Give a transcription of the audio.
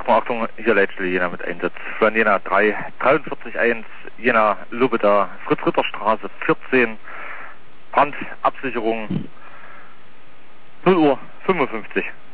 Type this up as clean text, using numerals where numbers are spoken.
Achtung, hier Leitstelle Jena mit Einsatz. Von Jena 4341, Jena Lubeda, Fritz-Ritter-Straße 14, Brandabsicherung 0 Uhr 55.